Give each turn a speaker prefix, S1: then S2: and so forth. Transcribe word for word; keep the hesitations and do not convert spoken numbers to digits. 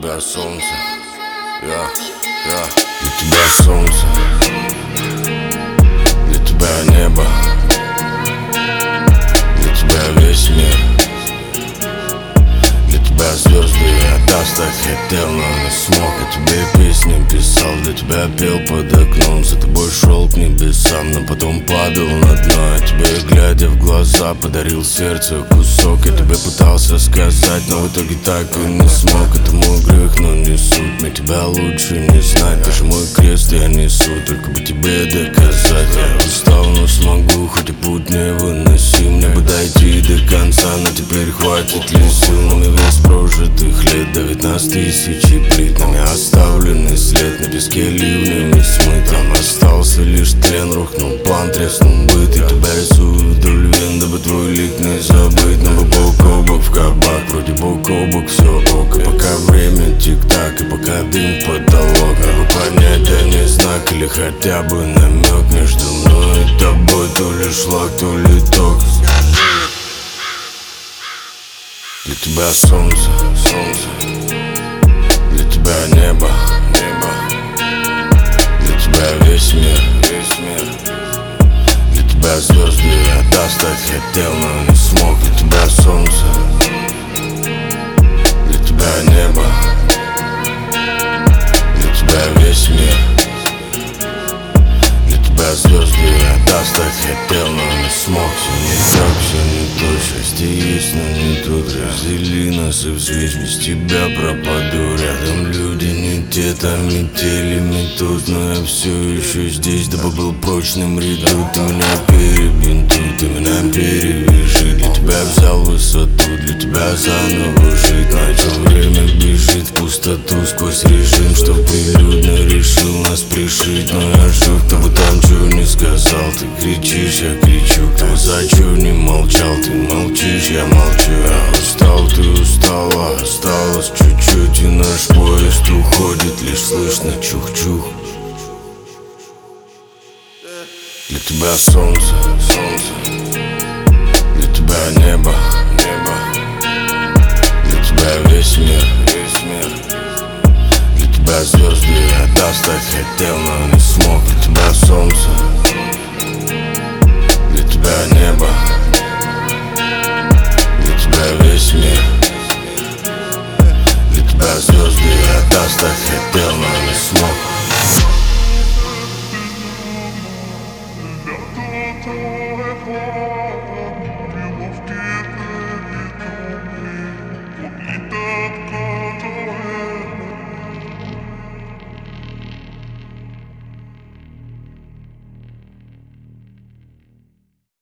S1: тебя солнце, я, я. Для тебя солнце, для тебя небо, для тебя весь мир, для тебя звезды. Я достать хотел, но не смог. Я тебе песни писал, для тебя пел под окном. За тобой шел к небесам, но потом падал на дно. Я тебе, глядя в глаза, подарил сердце кусок. Я тебе пытался сказать, но в итоге так и не смог. Это мой грех, но не суть. Мне тебя лучше не знать. Ты же мой крест я несу, только бы тебе доказать. Я устал, но смогу, хоть и путь невыносим. Мне бы дойти до конца, но теперь хватит ли сил? Нами весь прожитых лет, да ведь нас тысячи плит. Нами оставленный след на песке ливнями смыт. Там остался лишь тлен, рухнул план, треснул быт. Я тебя рисую вдоль вен, дабы твой лик не забыть. Но мы бок о бок в кабак, вроде бок о бок все ок. И пока время тик-так, и пока дым в потолок, надо понять, да не знак или хотя бы намек. Между мной и тобой то ли шлак, то ли ток. Для тебя солнце, солнце, для тебя небо, небо, для тебя весь мир, весь мир, для тебя звезды. Я достать хотел, но не смог. Для тебя солнце, для тебя небо, для тебя весь мир, для тебя звезды. Я достать хотел, но не смог. Все не так, все не то, счастье есть, но не тут. Раздели нас и взвесь, без тебя пропаду. Рядом люди не те, там метели метут. Но я все еще здесь, дабы был прочным ряду. Ты меня перебинтуй, ты меня перевяжи. Для тебя взял высоту, для тебя заново жить. Начал время бежит в пустоту сквозь режим, что прилюдно решил нас пришить. Но я жив, кто бы там чего не сказал. Ты кричишь, я кричу, кто за чё не молчал. Ты молчишь, я молчу, я устал, ты устала. Осталось чуть-чуть и наш поезд уходит. Лишь слышно чух-чух. Для тебя солнце, солнце, для тебя небо, небо, для тебя весь мир, весь мир, для тебя звезды. Я достать хотел, но не смог. Для тебя солнце, для тебя небо, для тебя весь мир, для тебя звезды. Я достать хотел, но не смог.
S2: Tout est faux.